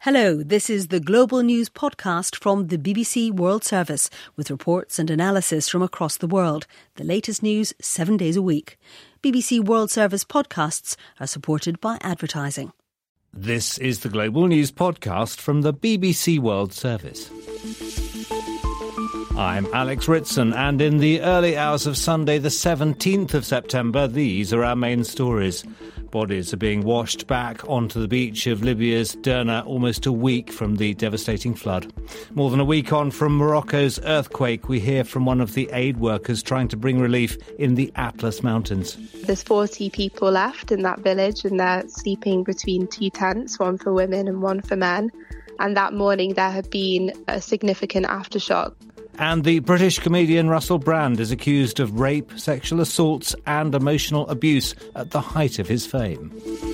Hello, this is the Global News podcast from the BBC World Service with reports and analysis from across the world. The latest news 7 days a week. BBC World Service podcasts are supported by advertising. This is the Global News podcast from the BBC World Service. I'm Alex Ritson, and in the early hours of Sunday the 17th of September, these are our main stories. Bodies are being washed back onto the beach of Libya's Derna almost a week from the devastating flood. More than a week on from Morocco's earthquake, we hear from one of the aid workers trying to bring relief in the Atlas Mountains. There's 40 people left in that village and they're sleeping between two tents, one for women and one for men. And that morning there had been a significant aftershock. And the British comedian Russell Brand is accused of rape, sexual assaults and emotional abuse at the height of his fame.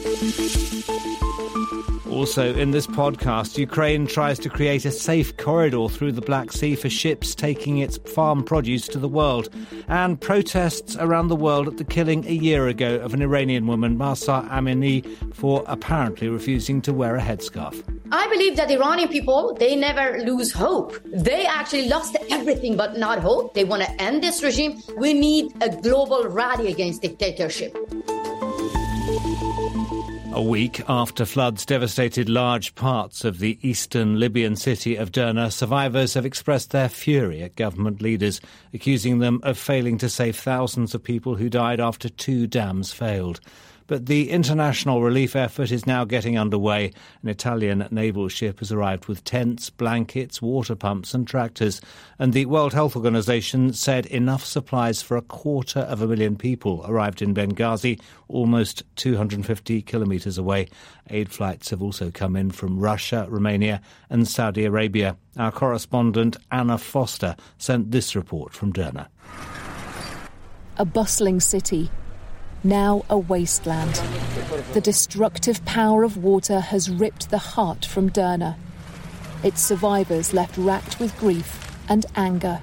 Also in this podcast, Ukraine tries to create a safe corridor through the Black Sea for ships taking its farm produce to the world. And protests around the world at the killing a year ago of an Iranian woman, Mahsa Amini, for apparently refusing to wear a headscarf. I believe that Iranian people, they never lose hope. They actually lost everything but not hope. They want to end this regime. We need a global rally against dictatorship. A week after floods devastated large parts of the eastern Libyan city of Derna, survivors have expressed their fury at government leaders, accusing them of failing to save thousands of people who died after two dams failed. But the international relief effort is now getting underway. An Italian naval ship has arrived with tents, blankets, water pumps and tractors. And the World Health Organization said enough supplies for 250,000 people arrived in Benghazi, almost 250 kilometres away. Aid flights have also come in from Russia, Romania and Saudi Arabia. Our correspondent Anna Foster sent this report from Derna. A bustling city, now a wasteland. The destructive power of water has ripped the heart from Derna. Its survivors left racked with grief and anger.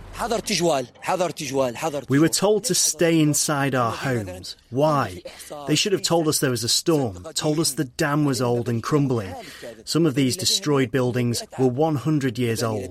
We were told to stay inside our homes. Why? They should have told us there was a storm, told us the dam was old and crumbling. Some of these destroyed buildings were 100 years old.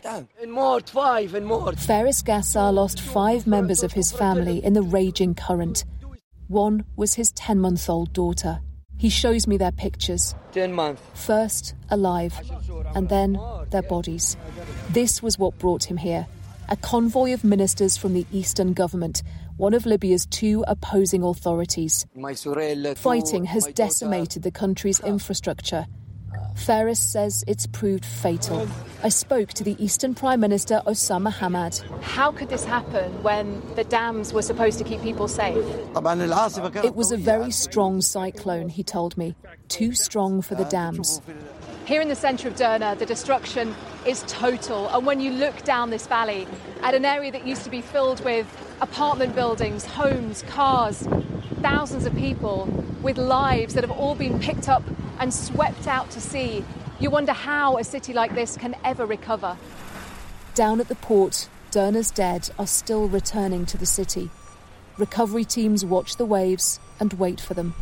Faris Gassar lost 5 members of his family in the raging current. One was his 10-month-old daughter. He shows me their pictures. 10 months. First, alive, and then their bodies. This was what brought him here. A convoy of ministers from the Eastern government, one of Libya's 2 opposing authorities. Fighting has decimated the country's infrastructure. Faris says it's proved fatal. I spoke to the Eastern Prime Minister Osama Hamad. How could this happen when the dams were supposed to keep people safe? It was a very strong cyclone, he told me. Too strong for the dams. Here in the centre of Derna, the destruction is total. And when you look down this valley at an area that used to be filled with apartment buildings, homes, cars, thousands of people with lives that have all been picked up and swept out to sea, you wonder how a city like this can ever recover. Down at the port, Derna's dead are still returning to the city. Recovery teams watch the waves and wait for them.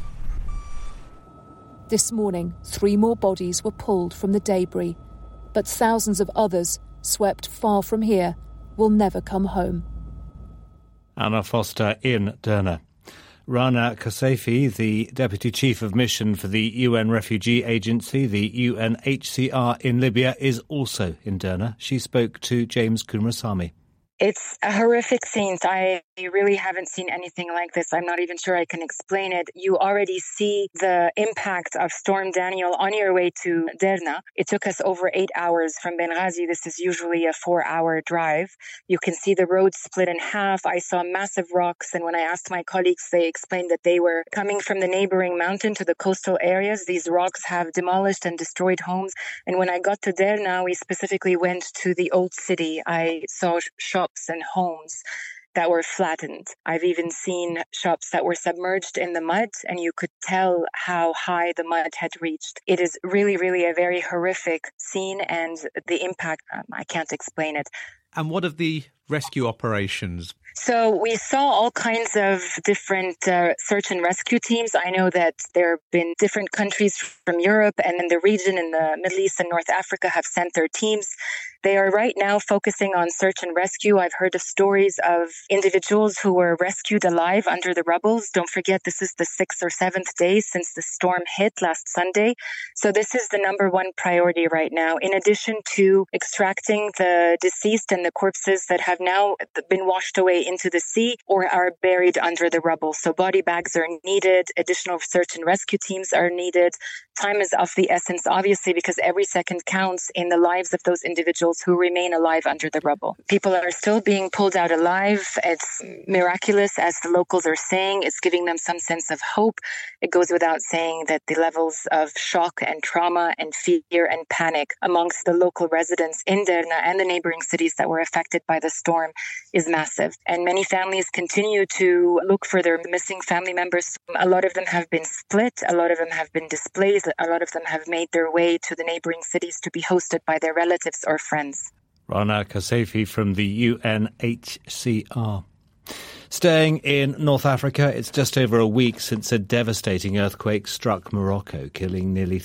This morning, 3 more bodies were pulled from the debris, but thousands of others, swept far from here, will never come home. Anna Foster in Derna. Rana Kasafi, the Deputy Chief of Mission for the UN Refugee Agency, the UNHCR in Libya, is also in Derna. She spoke to James Kumrasamy. It's a horrific scene. I really haven't seen anything like this. I'm not even sure I can explain it. You already see the impact of Storm Daniel on your way to Derna. It took us over 8 hours from Benghazi. This is usually a 4-hour drive. You can see the road split in half. I saw massive rocks, and when I asked my colleagues, they explained that they were coming from the neighboring mountain to the coastal areas. These rocks have demolished and destroyed homes. And when I got to Derna, we specifically went to the old city. I saw shops and homes that were flattened. I've even seen shops that were submerged in the mud, and you could tell how high the mud had reached. It is really, really a very horrific scene, and the impact, I can't explain it. And what have the rescue operations? So we saw all kinds of different search and rescue teams. I know that there have been different countries from Europe and in the region in the Middle East and North Africa have sent their teams. They are right now focusing on search and rescue. I've heard of stories of individuals who were rescued alive under the rubble. Don't forget, this is the 6th or 7th day since the storm hit last Sunday. So this is the number one priority right now, in addition to extracting the deceased and the corpses that have now been washed away into the sea or are buried under the rubble. So body bags are needed. Additional search and rescue teams are needed. Time is of the essence, obviously, because every second counts in the lives of those individuals who remain alive under the rubble. People are still being pulled out alive. It's miraculous, as the locals are saying. It's giving them some sense of hope. It goes without saying that the levels of shock and trauma and fear and panic amongst the local residents in Derna and the neighboring cities that were affected by the storm is massive. And many families continue to look for their missing family members. A lot of them have been split. A lot of them have been displaced. A lot of them have made their way to the neighboring cities to be hosted by their relatives or friends. Rana Kasefi from the UNHCR. Staying in North Africa, it's just over a week since a devastating earthquake struck Morocco, killing nearly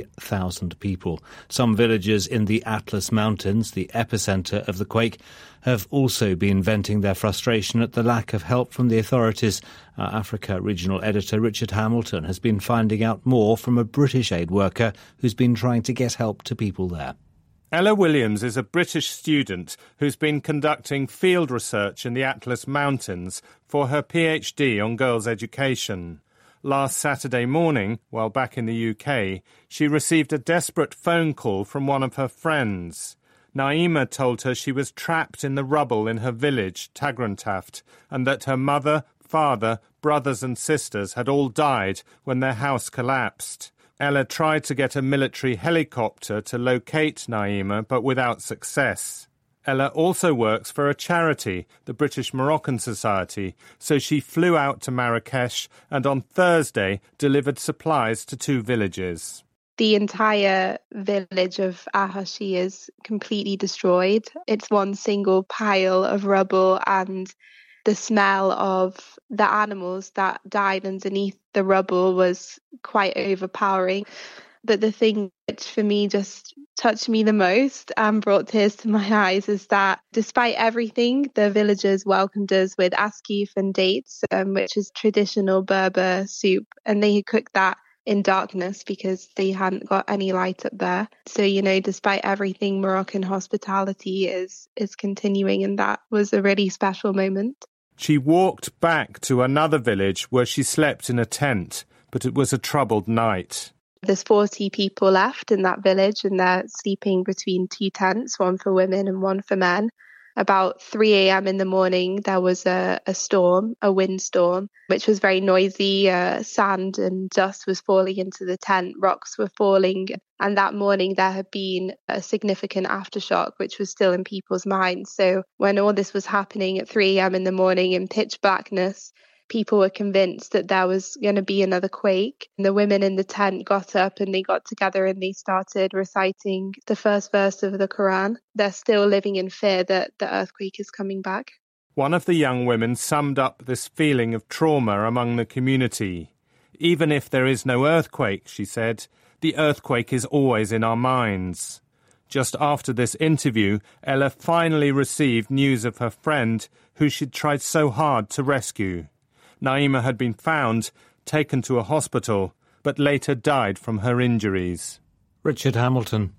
3,000 people. Some villagers in the Atlas Mountains, the epicentre of the quake, have also been venting their frustration at the lack of help from the authorities. Our Africa regional editor Richard Hamilton has been finding out more from a British aid worker who's been trying to get help to people there. Ella Williams is a British student who's been conducting field research in the Atlas Mountains for her PhD on girls' education. Last Saturday morning, while back in the UK, she received a desperate phone call from one of her friends. Naima told her she was trapped in the rubble in her village, Tagrantafte, and that her mother, father, brothers and sisters had all died when their house collapsed. Ella tried to get a military helicopter to locate Naima, but without success. Ella also works for a charity, the British Moroccan Society, so she flew out to Marrakesh and on Thursday delivered supplies to 2 villages. The entire village of Ahashi is completely destroyed. It's one single pile of rubble, and the smell of the animals that died underneath the rubble was quite overpowering. But the thing which for me just touched me the most and brought tears to my eyes is that despite everything, the villagers welcomed us with askif and dates, which is traditional Berber soup, and they cooked that in darkness because they hadn't got any light up there. So, despite everything, Moroccan hospitality is continuing, and that was a really special moment. She walked back to another village where she slept in a tent, but it was a troubled night. There's 40 people left in that village, and they're sleeping between 2 tents, one for women and one for men. About 3 a.m. in the morning, there was a storm, a windstorm, which was very noisy. Sand and dust was falling into the tent, rocks were falling. And that morning, there had been a significant aftershock, which was still in people's minds. So when all this was happening at 3 a.m. in the morning in pitch blackness, people were convinced that there was going to be another quake. And the women in the tent got up and they got together and they started reciting the first verse of the Quran. They're still living in fear that the earthquake is coming back. One of the young women summed up this feeling of trauma among the community. Even if there is no earthquake, she said, the earthquake is always in our minds. Just after this interview, Ella finally received news of her friend who she'd tried so hard to rescue. Naima had been found, taken to a hospital, but later died from her injuries. Richard Hamilton.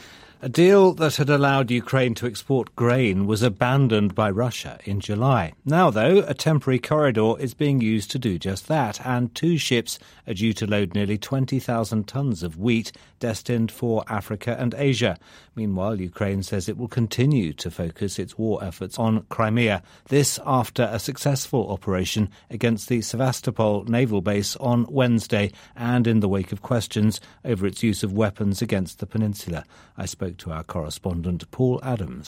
A deal that had allowed Ukraine to export grain was abandoned by Russia in July. Now, though, a temporary corridor is being used to do just that, and 2 ships are due to load nearly 20,000 tonnes of wheat destined for Africa and Asia. Meanwhile, Ukraine says it will continue to focus its war efforts on Crimea. This after a successful operation against the Sevastopol naval base on Wednesday, and in the wake of questions over its use of weapons against the peninsula. I spoke to our correspondent Paul Adams.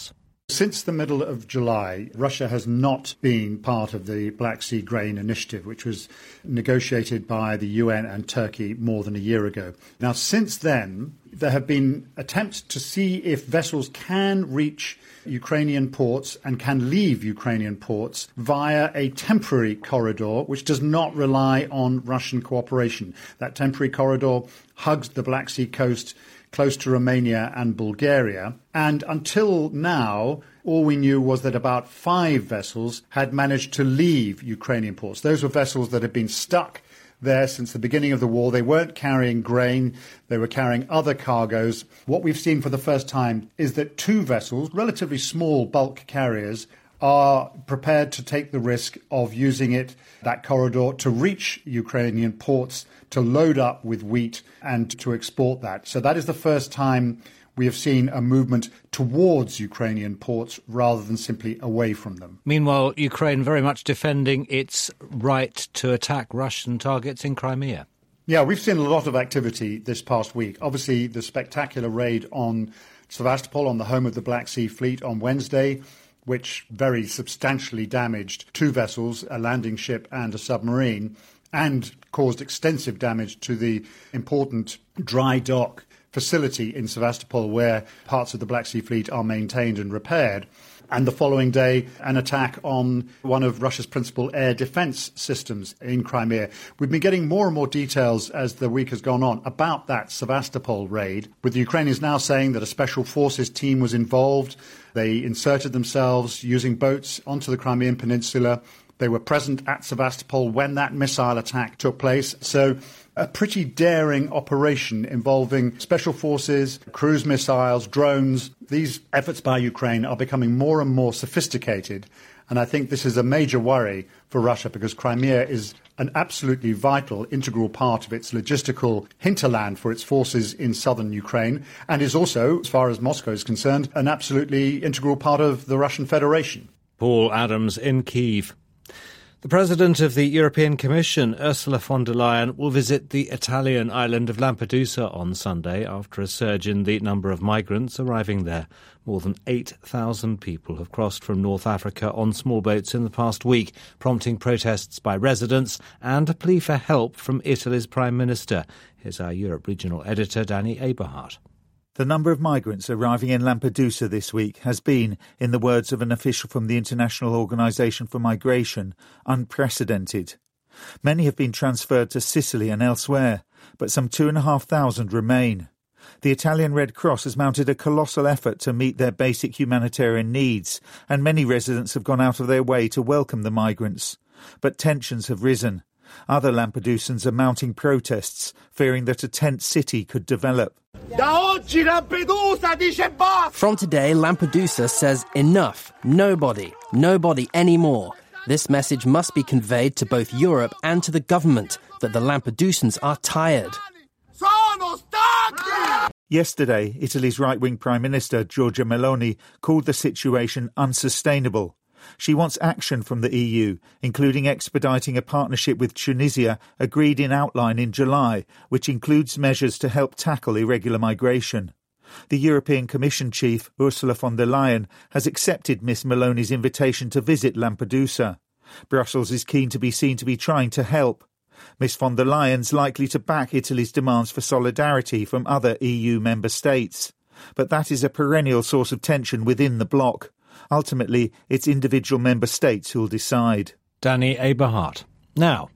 Since the middle of July, Russia has not been part of the Black Sea Grain Initiative, which was negotiated by the UN and Turkey more than a year ago. Now, since then, there have been attempts to see if vessels can reach Ukrainian ports and can leave Ukrainian ports via a temporary corridor which does not rely on Russian cooperation. That temporary corridor hugs the Black Sea coast close to Romania and Bulgaria. And until now, all we knew was that about 5 vessels had managed to leave Ukrainian ports. Those were vessels that had been stuck there since the beginning of the war. They weren't carrying grain, they were carrying other cargoes. What we've seen for the first time is that 2 vessels, relatively small bulk carriers, are prepared to take the risk of using that corridor, to reach Ukrainian ports, to load up with wheat and to export that. So that is the first time we have seen a movement towards Ukrainian ports rather than simply away from them. Meanwhile, Ukraine very much defending its right to attack Russian targets in Crimea. Yeah, we've seen a lot of activity this past week. Obviously, the spectacular raid on Sevastopol, on the home of the Black Sea Fleet, on Wednesday, which very substantially damaged 2 vessels, a landing ship and a submarine, and caused extensive damage to the important dry dock facility in Sevastopol where parts of the Black Sea Fleet are maintained and repaired. And the following day, an attack on one of Russia's principal air defence systems in Crimea. We've been getting more and more details as the week has gone on about that Sevastopol raid, with the Ukrainians now saying that a special forces team was involved. They inserted themselves using boats onto the Crimean Peninsula. They were present at Sevastopol when that missile attack took place. So a pretty daring operation involving special forces, cruise missiles, drones. These efforts by Ukraine are becoming more and more sophisticated. And I think this is a major worry for Russia because Crimea is an absolutely vital, integral part of its logistical hinterland for its forces in southern Ukraine and is also, as far as Moscow is concerned, an absolutely integral part of the Russian Federation. Paul Adams in Kyiv. The President of the European Commission, Ursula von der Leyen, will visit the Italian island of Lampedusa on Sunday after a surge in the number of migrants arriving there. More than 8,000 people have crossed from North Africa on small boats in the past week, prompting protests by residents and a plea for help from Italy's Prime Minister. Here's our Europe regional editor, Danny Eberhardt. The number of migrants arriving in Lampedusa this week has been, in the words of an official from the International Organization for Migration, unprecedented. Many have been transferred to Sicily and elsewhere, but some 2,500 remain. The Italian Red Cross has mounted a colossal effort to meet their basic humanitarian needs, and many residents have gone out of their way to welcome the migrants. But tensions have risen. Other Lampedusans are mounting protests, fearing that a tent city could develop. From today, Lampedusa says enough, nobody anymore. This message must be conveyed to both Europe and to the government that the Lampedusans are tired. Yesterday, Italy's right-wing Prime Minister, Giorgia Meloni, called the situation unsustainable. She wants action from the EU, including expediting a partnership with Tunisia agreed in outline in July, which includes measures to help tackle irregular migration. The European Commission chief, Ursula von der Leyen, has accepted Ms Meloni's invitation to visit Lampedusa. Brussels is keen to be seen to be trying to help. Ms von der Leyen's likely to back Italy's demands for solidarity from other EU member states. But that is a perennial source of tension within the bloc. Ultimately, it's individual member states who'll decide. Danny Eberhardt. Now.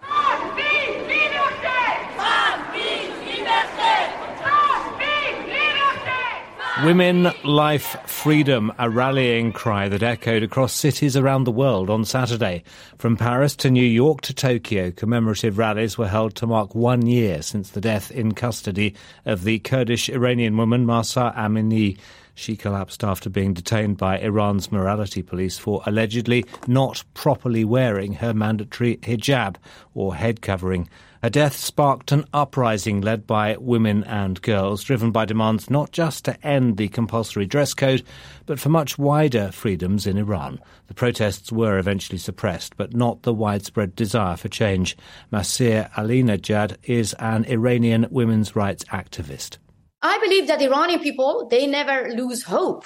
Women, Life, Freedom, a rallying cry that echoed across cities around the world on Saturday. From Paris to New York to Tokyo, commemorative rallies were held to mark 1 year since the death in custody of the Kurdish Iranian woman Mahsa Amini. She collapsed after being detained by Iran's morality police for allegedly not properly wearing her mandatory hijab, or head covering. Her death sparked an uprising led by women and girls, driven by demands not just to end the compulsory dress code, but for much wider freedoms in Iran. The protests were eventually suppressed, but not the widespread desire for change. Masih Alinejad is an Iranian women's rights activist. I believe that Iranian people, they never lose hope.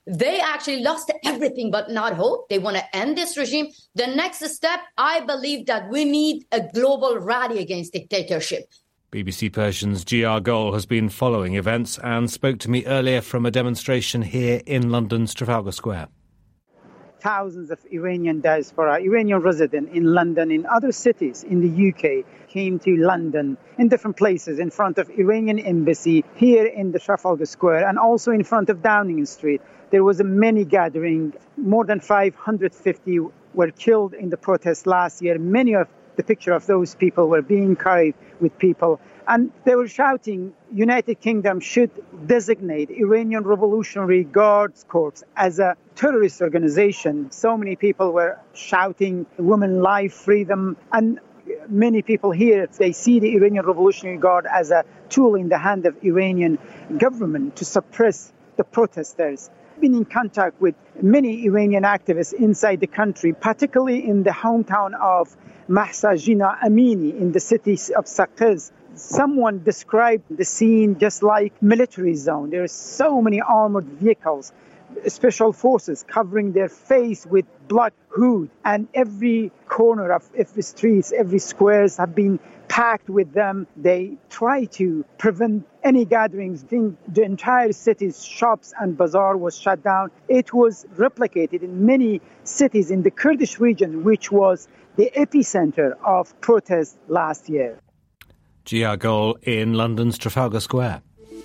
They actually lost everything but not hope. They want to end this regime. The next step, I believe that we need a global rally against dictatorship. BBC Persian's GR Gol has been following events and spoke to me earlier from a demonstration here in London's Trafalgar Square. Thousands of Iranian diaspora, Iranian residents in London, in other cities in the UK, came to London in different places in front of Iranian embassy here in the Trafalgar Square and also in front of Downing Street. There was a mini gathering. More than 550 were killed in the protest last year. Many of the picture of those people were being carried with people. And they were shouting, United Kingdom should designate Iranian Revolutionary Guards Corps as a terrorist organization. So many people were shouting, women, life, freedom. And many people here, they see the Iranian Revolutionary Guard as a tool in the hand of Iranian government to suppress the protesters. I've been in contact with many Iranian activists inside the country, particularly in the hometown of Mahsa Jina Amini in the city of Saqqez. Someone described the scene just like military zone. There are so many armored vehicles, special forces covering their face with blood hood, and every corner of every streets, every squares have been packed with them. They try to prevent any gatherings. The entire city's shops and bazaar was shut down. It was replicated in many cities in the Kurdish region, which was the epicenter of protests last year. GR Gol in London's Trafalgar Square.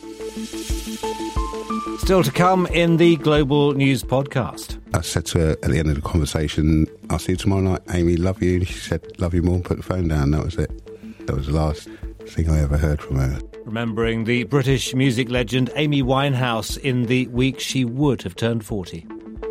Still to come in the Global News podcast. I said to her at the end of the conversation, I'll see you tomorrow night, Amy, love you. And she said, love you more, and put the phone down. That was it. That was the last thing I ever heard from her. Remembering the British music legend Amy Winehouse in the week she would have turned 40.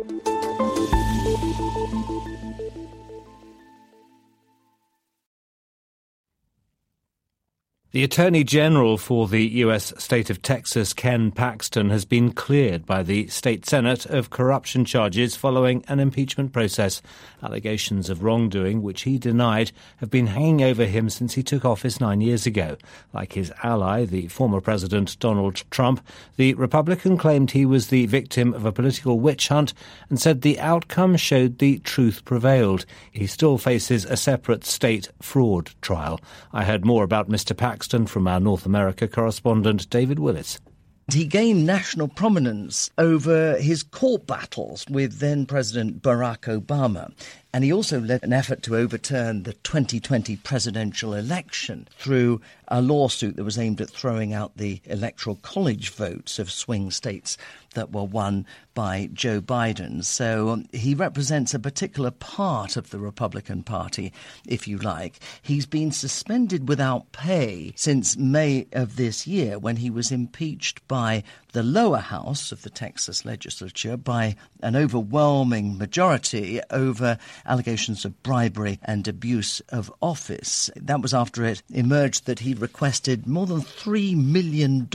The Attorney General for the U.S. state of Texas, Ken Paxton, has been cleared by the state Senate of corruption charges following an impeachment process. Allegations of wrongdoing, which he denied, have been hanging over him since he took office 9 years ago. Like his ally, the former President Donald Trump, the Republican claimed he was the victim of a political witch hunt and said the outcome showed the truth prevailed. He still faces a separate state fraud trial. I heard more about Mr. Paxton from our North America correspondent David Willis. He gained national prominence over his court battles with then-President Barack Obama. And he also led an effort to overturn the 2020 presidential election through a lawsuit that was aimed at throwing out the electoral college votes of swing states that were won by Joe Biden. So he represents a particular part of the Republican Party, if you like. He's been suspended without pay since May of this year, when he was impeached by the lower house of the Texas legislature by an overwhelming majority over allegations of bribery and abuse of office. That was after it emerged that he requested more than $3 million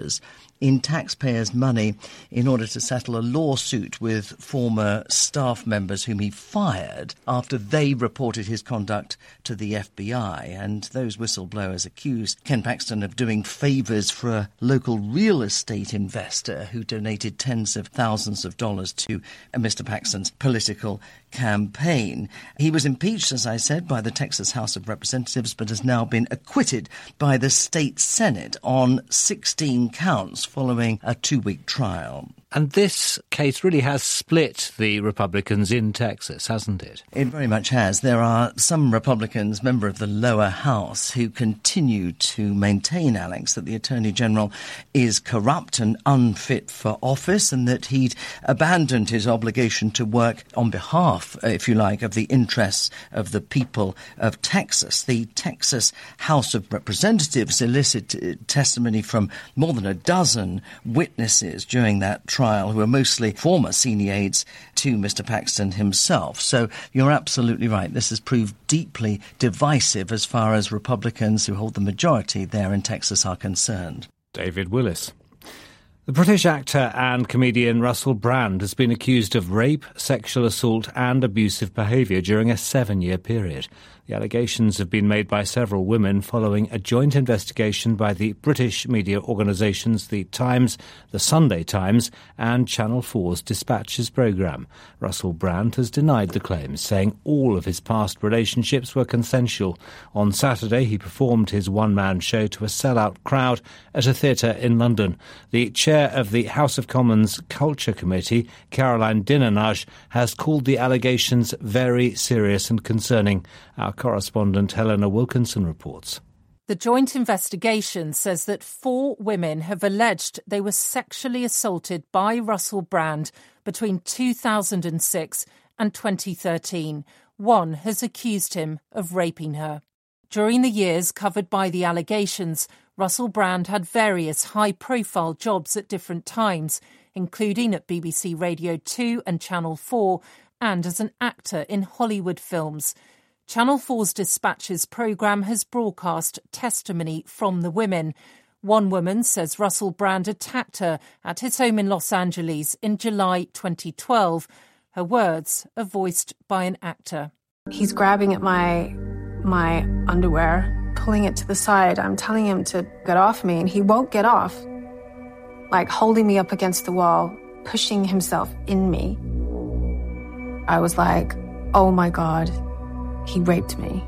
in taxpayers' money in order to settle a lawsuit with former staff members whom he fired after they reported his conduct to the FBI. And those whistleblowers accused Ken Paxton of doing favours for a local real estate investor who donated tens of thousands of dollars to Mr. Paxton's political campaign. He was impeached, as I said, by the Texas House of Representatives, but has now been acquitted by the state Senate on 16 counts following a 2-week trial. And this case really has split the Republicans in Texas, hasn't it? It very much has. There are some Republicans, member of the lower house, who continue to maintain, Alex, that the Attorney General is corrupt and unfit for office, and that he'd abandoned his obligation to work on behalf, if you like, of the interests of the people of Texas. The Texas House of Representatives elicited testimony from more than a dozen witnesses during that trial, who are mostly former senior aides to Mr. Paxton himself. So you're absolutely right. This has proved deeply divisive as far as Republicans who hold the majority there in Texas are concerned. David Willis. The British actor and comedian Russell Brand has been accused of rape, sexual assault and abusive behaviour during a 7-year period. The allegations have been made by several women following a joint investigation by the British media organisations The Times, The Sunday Times and Channel 4's Dispatches programme. Russell Brand has denied the claims, saying all of his past relationships were consensual. On Saturday, he performed his one-man show to a sell-out crowd at a theatre in London. The chair of the House of Commons Culture Committee, Caroline Dinenage, has called the allegations very serious and concerning. Our correspondent Helena Wilkinson reports. The joint investigation says that 4 women have alleged they were sexually assaulted by Russell Brand between 2006 and 2013. One has accused him of raping her. During the years covered by the allegations, Russell Brand had various high-profile jobs at different times, including at BBC Radio 2 and Channel 4, and as an actor in Hollywood films. Channel 4's Dispatches programme has broadcast testimony from the women. One woman says Russell Brand attacked her at his home in Los Angeles in July 2012. Her words are voiced by an actor. He's grabbing at my underwear, pulling it to the side. I'm telling him to get off me, and he won't get off. Like holding me up against the wall, pushing himself in me. I was like, oh my God. He raped me.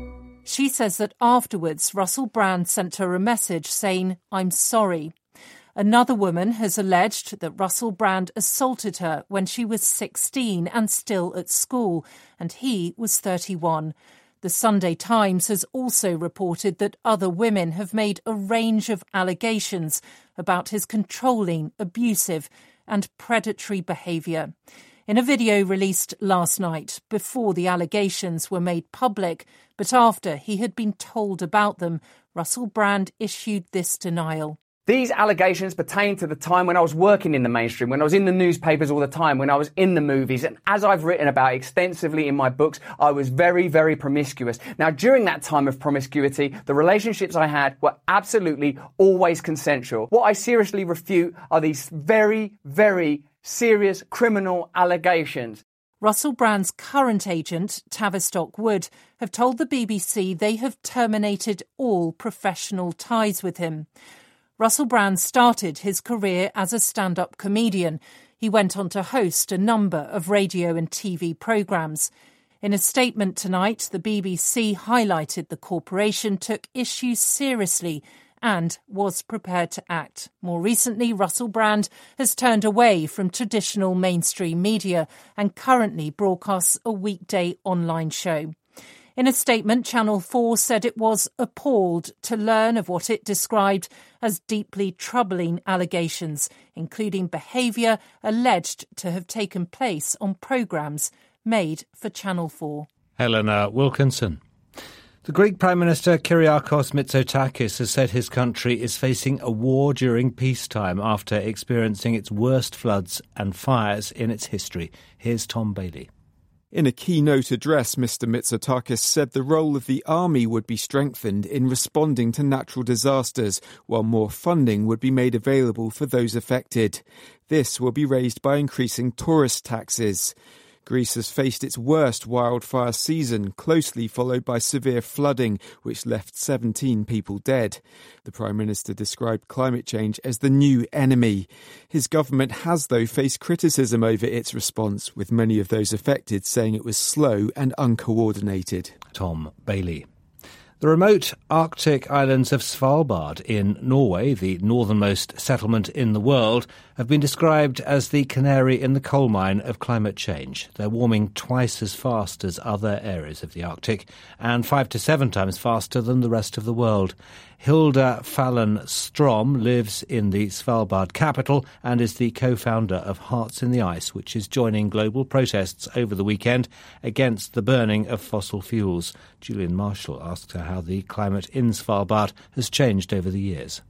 She says that afterwards, Russell Brand sent her a message saying, I'm sorry. Another woman has alleged that Russell Brand assaulted her when she was 16 and still at school, and he was 31. The Sunday Times has also reported that other women have made a range of allegations about his controlling, abusive and predatory behaviour. In a video released last night, before the allegations were made public, but after he had been told about them, Russell Brand issued this denial. These allegations pertain to the time when I was working in the mainstream, when I was in the newspapers all the time, when I was in the movies. And as I've written about extensively in my books, I was very, very promiscuous. Now, during that time of promiscuity, the relationships I had were absolutely always consensual. What I seriously refute are these very, very serious criminal allegations. Russell Brand's current agent, Tavistock Wood, have told the BBC they have terminated all professional ties with him. Russell Brand started his career as a stand-up comedian. He went on to host a number of radio and TV programmes. In a statement tonight, the BBC highlighted the corporation took issues seriously and was prepared to act. More recently, Russell Brand has turned away from traditional mainstream media and currently broadcasts a weekday online show. In a statement, Channel 4 said it was appalled to learn of what it described as deeply troubling allegations, including behaviour alleged to have taken place on programmes made for Channel 4. Helena Wilkinson. The Greek Prime Minister Kyriakos Mitsotakis has said his country is facing a war during peacetime after experiencing its worst floods and fires in its history. Here's Tom Bailey. In a keynote address, Mr. Mitsotakis said the role of the army would be strengthened in responding to natural disasters, while more funding would be made available for those affected. This will be raised by increasing tourist taxes. Greece has faced its worst wildfire season, closely followed by severe flooding, which left 17 people dead. The Prime Minister described climate change as the new enemy. His government has, though, faced criticism over its response, with many of those affected saying it was slow and uncoordinated. Tom Bailey. The remote Arctic islands of Svalbard in Norway, the northernmost settlement in the world, have been described as the canary in the coal mine of climate change. They're warming twice as fast as other areas of the Arctic and 5 to 7 times faster than the rest of the world. Hilda Fallon Strom lives in the Svalbard capital and is the co-founder of Hearts in the Ice, which is joining global protests over the weekend against the burning of fossil fuels. Julian Marshall asked her how the climate in Svalbard has changed over the years.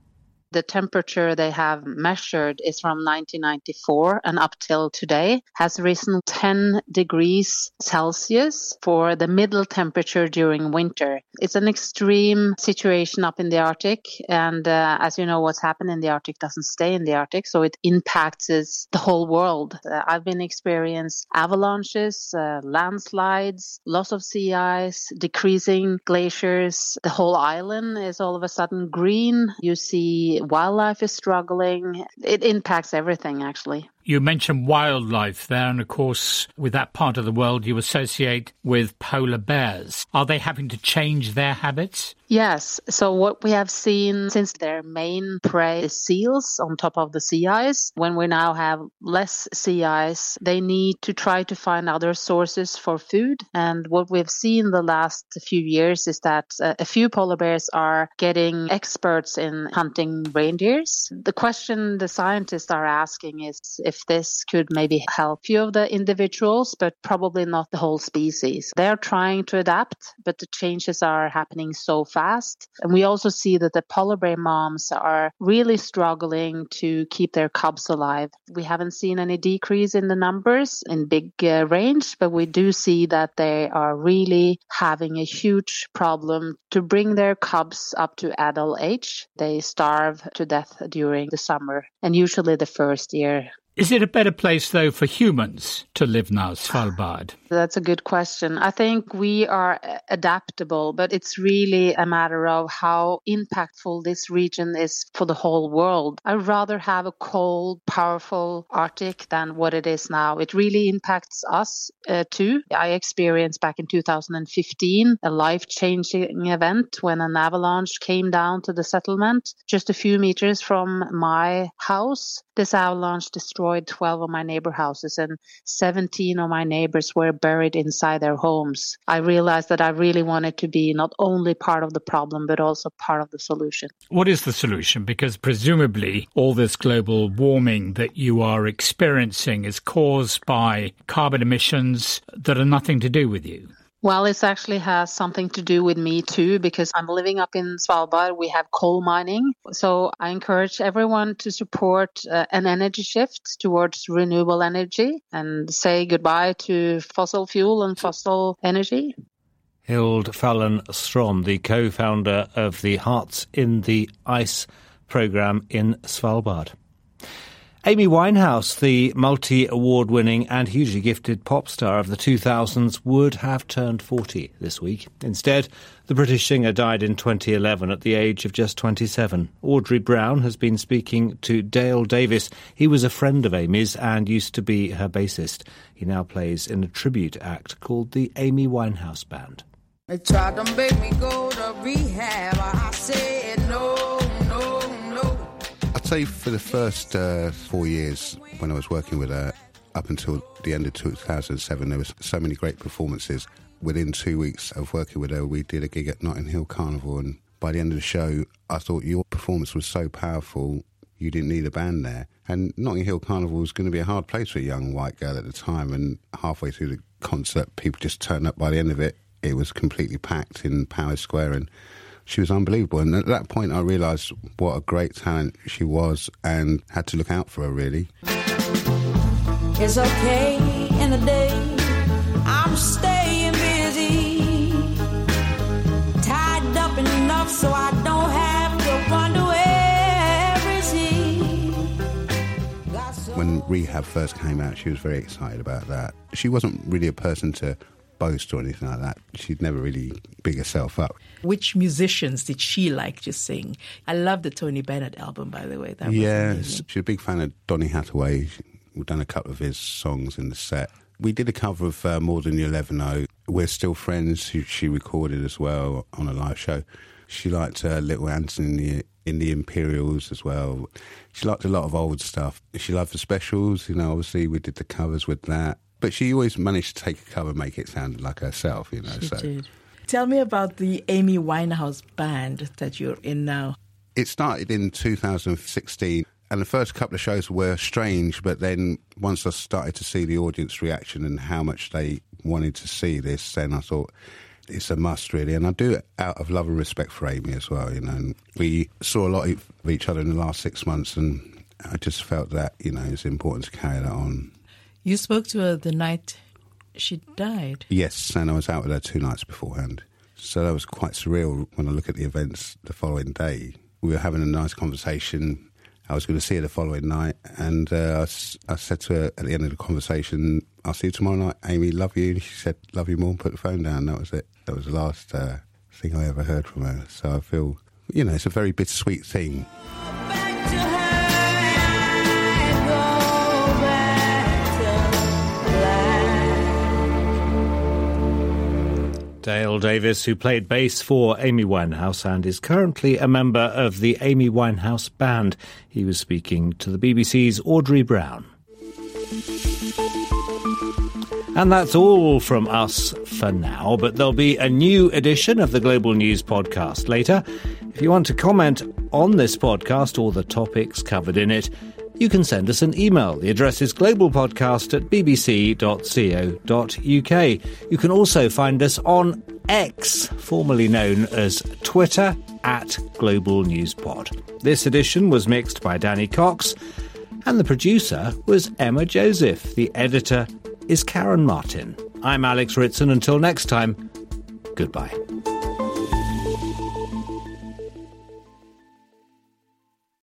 The temperature they have measured is from 1994 and up till today has risen 10 degrees Celsius for the middle temperature during winter. It's an extreme situation up in the Arctic, and as you know, what's happened in the Arctic doesn't stay in the Arctic, so it impacts the whole world. I've been experiencing avalanches, landslides, loss of sea ice, decreasing glaciers. The whole island is all of a sudden green. You see wildlife is struggling. It impacts everything, actually. You mentioned wildlife there, and of course, with that part of the world you associate with polar bears. Are they having to change their habits? Yes. So what we have seen, since their main prey is seals on top of the sea ice, when we now have less sea ice, they need to try to find other sources for food. And what we've seen the last few years is that a few polar bears are getting experts in hunting reindeers. The question the scientists are asking is if this could maybe help a few of the individuals, but probably not the whole species. They're trying to adapt, but the changes are happening so fast. And we also see that the polar bear moms are really struggling to keep their cubs alive. We haven't seen any decrease in the numbers in big range, but we do see that they are really having a huge problem to bring their cubs up to adult age. They starve to death during the summer, and usually the first year. Is it a better place, though, for humans to live now, Svalbard? That's a good question. I think we are adaptable, but it's really a matter of how impactful this region is for the whole world. I'd rather have a cold, powerful Arctic than what it is now. It really impacts us too. I experienced back in 2015 a life-changing event when an avalanche came down to the settlement just a few meters from my house. This avalanche destroyed 12 of my neighbor houses, and 17 of my neighbors were buried inside their homes. I realized that I really wanted to be not only part of the problem, but also part of the solution. What is the solution? Because presumably all this global warming that you are experiencing is caused by carbon emissions that are nothing to do with you. Well, it actually has something to do with me too, because I'm living up in Svalbard. We have coal mining. So I encourage everyone to support an energy shift towards renewable energy and say goodbye to fossil fuel and fossil energy. Hild Fallon Strom, the co-founder of the Hearts in the Ice programme in Svalbard. Amy Winehouse, the multi-award-winning and hugely gifted pop star of the 2000s, would have turned 40 this week. Instead, the British singer died in 2011 at the age of just 27. Audrey Brown has been speaking to Dale Davis. He was a friend of Amy's and used to be her bassist. He now plays in a tribute act called the Amy Winehouse Band. They tried to make me go to rehab. I said no. I'd say for the first 4 years when I was working with her, up until the end of 2007, there was so many great performances. Within 2 weeks of working with her, we did a gig at Notting Hill Carnival, and by the end of the show, I thought your performance was so powerful, you didn't need a band there. And Notting Hill Carnival was going to be a hard place for a young white girl at the time, and halfway through the concert, people just turned up. By the end of it, it was completely packed in Powers Square, and she was unbelievable. And at that point, I realised what a great talent she was and had to look out for her, really. It's okay in the day, I'm staying busy, tied up enough so I don't have to wonder where is he. When Rehab first came out, she was very excited about that. She wasn't really a person to boast or anything like that. She'd never really big herself up. Which musicians did she like to sing? I love the Tony Bennett album, by the way. That was amazing. She's a big fan of Donny Hathaway. We've done a couple of his songs in the set. We did a cover of More Than You'll Ever Know. We're Still Friends, who she recorded as well on a live show. She liked Little Anthony in the Imperials as well. She liked a lot of old stuff. She loved the specials, obviously we did the covers with that. But she always managed to take a cover and make it sound like herself, She did. Tell me about the Amy Winehouse Band that you're in now. It started in 2016, and the first couple of shows were strange, but then once I started to see the audience reaction and how much they wanted to see this, then I thought, it's a must, really. And I do it out of love and respect for Amy as well, you know. And we saw a lot of each other in the last 6 months, and I just felt that, you know, it's important to carry that on. You spoke to her the night she died? Yes, and I was out with her 2 nights beforehand. So that was quite surreal when I look at the events the following day. We were having a nice conversation. I was going to see her the following night, and I said to her at the end of the conversation, "I'll see you tomorrow night, Amy, love you." And she said, "Love you more," and put the phone down. That was it. That was the last thing I ever heard from her. So I feel, you know, it's a very bittersweet thing. Dale Davis, who played bass for Amy Winehouse and is currently a member of the Amy Winehouse Band. He was speaking to the BBC's Audrey Brown. And that's all from us for now, but there'll be a new edition of the Global News podcast later. If you want to comment on this podcast or the topics covered in it, you can send us an email. The address is globalpodcast@bbc.co.uk. You can also find us on X, formerly known as Twitter, @GlobalNewsPod. This edition was mixed by Danny Cox, and the producer was Emma Joseph. The editor is Karen Martin. I'm Alex Ritson. Until next time, goodbye.